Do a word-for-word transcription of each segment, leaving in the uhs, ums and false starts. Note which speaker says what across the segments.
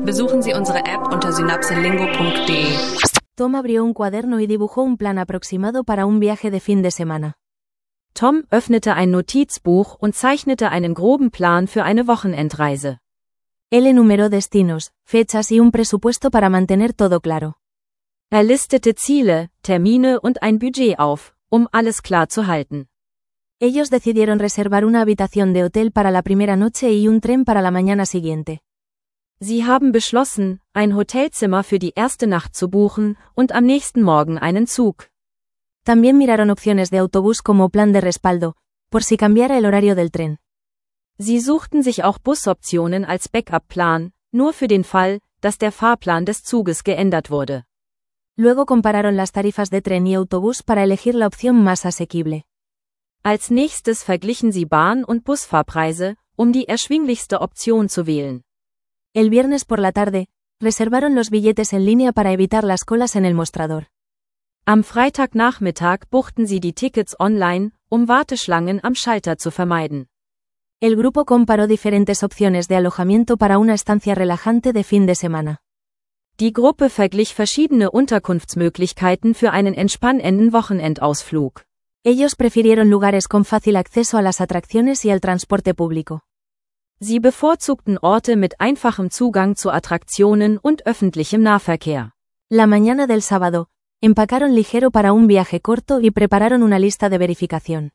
Speaker 1: Besuchen Sie unsere App unter synapselingo punkt de.
Speaker 2: Tom abrió un cuaderno y dibujó un plan aproximado para un viaje de fin de semana.
Speaker 3: Tom öffnete ein Notizbuch und zeichnete einen groben Plan für eine Wochenendreise.
Speaker 2: Él enumeró destinos, fechas y un presupuesto para mantener todo claro.
Speaker 3: Er listete Ziele, Termine und ein Budget auf, um alles klar zu halten.
Speaker 2: Ellos decidieron reservar una habitación de hotel para la primera noche y un tren para la mañana siguiente.
Speaker 3: Sie haben beschlossen, ein Hotelzimmer für die erste Nacht zu buchen und am nächsten Morgen einen Zug.
Speaker 2: También miraron opciones de autobús como plan de respaldo, por si cambiara el horario del tren.
Speaker 3: Sie suchten sich auch Busoptionen als Backup-Plan, nur für den Fall, dass der Fahrplan des Zuges geändert wurde.
Speaker 2: Luego compararon las tarifas de tren y autobús para elegir la opción más asequible.
Speaker 3: Als nächstes verglichen sie Bahn- und Busfahrpreise, um die erschwinglichste Option zu wählen.
Speaker 2: El viernes por la tarde, reservaron los billetes en línea para evitar las colas en el mostrador.
Speaker 3: Am Freitagnachmittag buchten sie die Tickets online, um Warteschlangen am Schalter zu vermeiden.
Speaker 2: El grupo comparó diferentes opciones de alojamiento para una estancia relajante de fin de semana.
Speaker 3: Die Gruppe verglich verschiedene Unterkunftsmöglichkeiten für einen entspannenden Wochenendausflug.
Speaker 2: Ellos prefirieron lugares con fácil acceso a las atracciones y al transporte público.
Speaker 3: Sie bevorzugten Orte mit einfachem Zugang zu Attraktionen und öffentlichem Nahverkehr.
Speaker 2: La mañana del sábado, empacaron ligero para un viaje corto y prepararon una lista de verificación.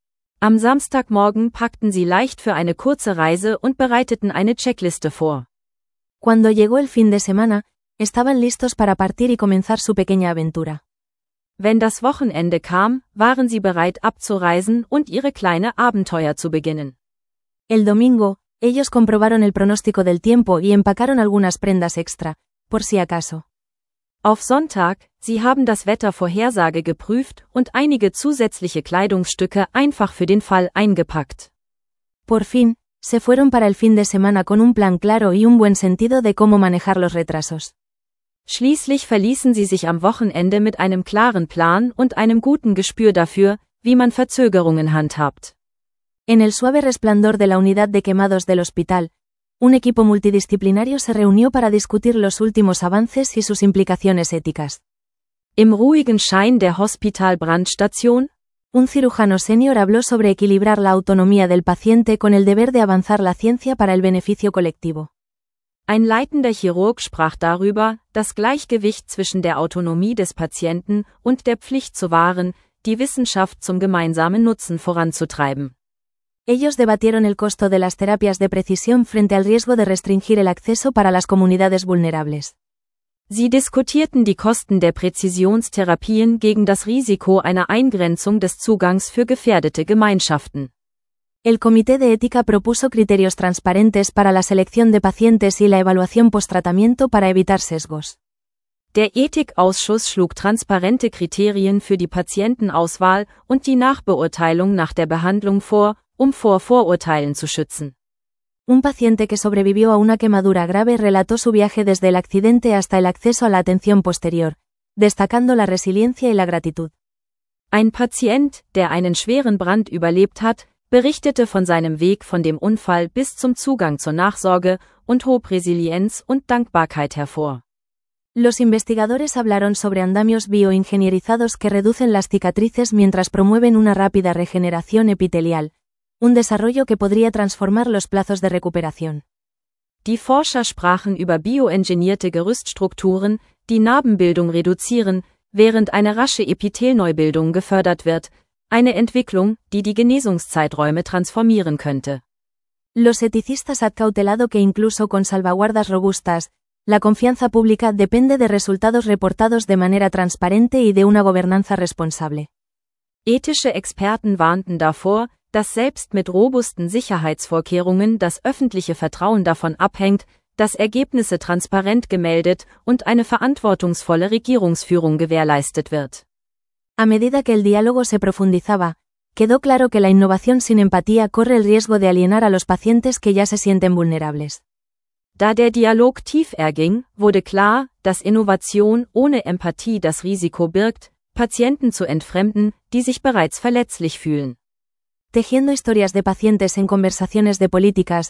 Speaker 3: Am Samstagmorgen packten sie leicht für eine kurze Reise und bereiteten eine Checkliste vor.
Speaker 2: Cuando llegó el fin de semana, estaban listos para partir y comenzar su pequeña aventura.
Speaker 3: Wenn das Wochenende kam, waren sie bereit abzureisen und ihre kleine Abenteuer zu beginnen.
Speaker 2: El domingo, ellos comprobaron el pronóstico del tiempo y empacaron algunas prendas extra, por si acaso.
Speaker 3: Auf Sonntag, sie haben das Wettervorhersage geprüft und einige zusätzliche Kleidungsstücke einfach für den Fall eingepackt.
Speaker 2: Por fin, se fueron para el fin de semana con un plan claro y un buen sentido de cómo manejar los retrasos.
Speaker 3: Schließlich verließen sie sich am Wochenende mit einem klaren Plan und einem guten Gespür dafür, wie man Verzögerungen handhabt.
Speaker 2: En el suave resplandor de la unidad de quemados del hospital, un equipo multidisciplinario se reunió para discutir los últimos avances y sus implicaciones éticas.
Speaker 3: Im ruhigen Schein der Hospitalbrandstation,
Speaker 2: un cirujano senior habló sobre equilibrar la autonomía del paciente con el deber de avanzar la ciencia para el beneficio colectivo.
Speaker 3: Ein leitender Chirurg sprach darüber, das Gleichgewicht zwischen der Autonomie des Patienten und der Pflicht zu wahren, die Wissenschaft zum gemeinsamen Nutzen voranzutreiben.
Speaker 2: Ellos debatieron el costo de las terapias de precisión frente al riesgo de restringir el acceso para las comunidades vulnerables.
Speaker 3: Sie diskutierten die Kosten der Präzisionstherapien gegen das Risiko einer Eingrenzung des Zugangs für gefährdete Gemeinschaften.
Speaker 2: El Comité de Ética propuso criterios transparentes para la selección de pacientes y la evaluación post-tratamiento para evitar sesgos.
Speaker 3: Der Ethikausschuss schlug transparente Kriterien für die Patientenauswahl und die Nachbeurteilung nach der Behandlung vor, um vor Vorurteilen zu schützen.
Speaker 2: Un paciente que sobrevivió a una quemadura grave relató su viaje desde el accidente hasta el acceso a la atención posterior, destacando la resiliencia y la gratitud.
Speaker 3: Ein Patient, der einen schweren Brand überlebt hat, berichtete von seinem Weg von dem Unfall bis zum Zugang zur Nachsorge und hob Resilienz und Dankbarkeit hervor.
Speaker 2: Los investigadores hablaron sobre andamios bioingenierizados que reducen las cicatrices mientras promueven una rápida regeneración epitelial, un desarrollo que podría transformar los plazos de recuperación.
Speaker 3: Die Forscher sprachen über bioengineerte Gerüststrukturen, die Narbenbildung reduzieren, während eine rasche Epithelneubildung gefördert wird, eine Entwicklung, die die Genesungszeiträume transformieren könnte.
Speaker 2: Los eticistas han cautelado que incluso con salvaguardas robustas, la confianza pública depende de resultados reportados de manera transparente y de una gobernanza responsable.
Speaker 3: Ethische Experten warnten davor, dass selbst mit robusten Sicherheitsvorkehrungen das öffentliche Vertrauen davon abhängt, dass Ergebnisse transparent gemeldet und eine verantwortungsvolle Regierungsführung gewährleistet wird.
Speaker 2: A medida que el diálogo se profundizaba, quedó claro que la innovación sin empatía corre el riesgo de alienar a los pacientes que ya se sienten vulnerables.
Speaker 3: Da der Dialog tief erging, wurde klar, dass Innovation ohne Empathie das Risiko birgt, Patienten zu entfremden, die sich bereits verletzlich fühlen.
Speaker 2: Tejiendo historias de pacientes en conversaciones de políticas,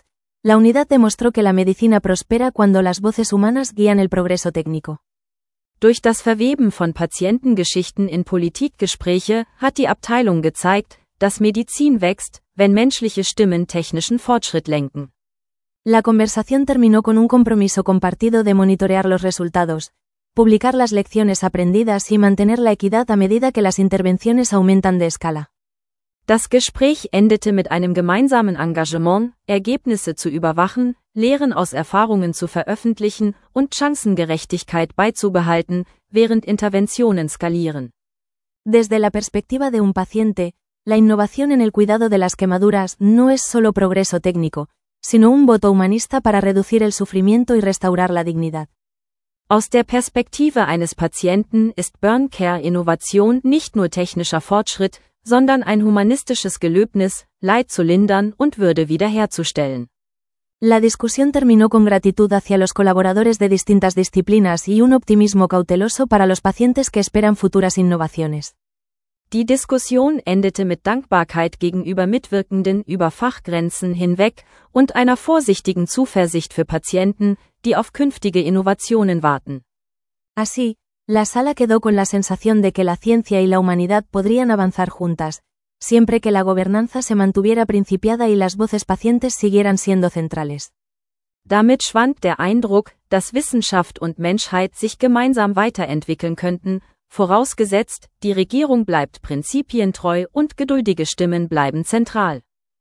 Speaker 2: La unidad demostró que la medicina prospera cuando las voces humanas guían el progreso técnico.
Speaker 3: Durch das Verweben von Patientengeschichten in Politikgespräche hat die Abteilung gezeigt, dass Medizin wächst, wenn menschliche Stimmen technischen Fortschritt lenken.
Speaker 2: La conversación terminó con un compromiso compartido de monitorear los resultados, publicar las lecciones aprendidas y mantener la equidad a medida que las intervenciones aumentan de escala.
Speaker 3: Das Gespräch endete mit einem gemeinsamen Engagement, Ergebnisse zu überwachen, Lehren aus Erfahrungen zu veröffentlichen und Chancengerechtigkeit beizubehalten, während Interventionen skalieren.
Speaker 2: Desde la perspectiva de un paciente, la innovación en el cuidado de las quemaduras no es solo progreso técnico, sino un voto humanista para reducir el sufrimiento y restaurar la dignidad.
Speaker 3: Aus der Perspektive eines Patienten ist Burn Care Innovation nicht nur technischer Fortschritt, sondern ein humanistisches Gelöbnis, Leid zu lindern und Würde wiederherzustellen.
Speaker 2: La discusión terminó con gratitud hacia los colaboradores de distintas disciplinas y un optimismo cauteloso para los pacientes que esperan futuras innovaciones.
Speaker 3: Die Diskussion endete mit Dankbarkeit gegenüber Mitwirkenden über Fachgrenzen hinweg und einer vorsichtigen Zuversicht für Patienten, die auf künftige Innovationen warten.
Speaker 2: Así, la sala quedó con la sensación de que la ciencia y la humanidad podrían avanzar juntas, siempre que la gobernanza se mantuviera principiada y las voces pacientes siguieran siendo centrales.
Speaker 3: Damit schwand der Eindruck, dass Wissenschaft und Menschheit sich gemeinsam weiterentwickeln könnten, vorausgesetzt, die Regierung bleibt prinzipientreu und geduldige Stimmen bleiben zentral.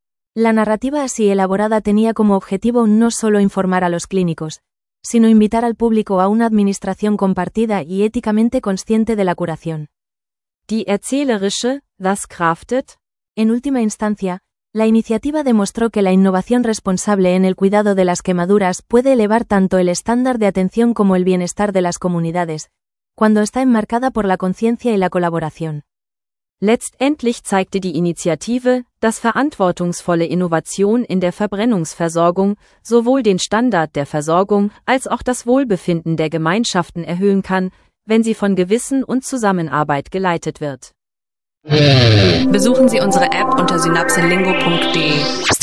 Speaker 2: La narrativa así elaborada tenía como objetivo no solo informar a los clínicos, sino invitar al público a una administración compartida y éticamente consciente de la curación.
Speaker 3: Die erzählerische, das craftet.
Speaker 2: En última instancia, la iniciativa demostró que la innovación responsable en el cuidado de las quemaduras puede elevar tanto el estándar de atención como el bienestar de las comunidades, cuando está enmarcada por la conciencia y la colaboración.
Speaker 3: Letztendlich zeigte die Initiative, dass verantwortungsvolle Innovation in der Verbrennungsversorgung sowohl den Standard der Versorgung als auch das Wohlbefinden der Gemeinschaften erhöhen kann, wenn sie von Gewissen und Zusammenarbeit geleitet wird.
Speaker 1: Besuchen Sie unsere App unter synapselingo punkt de.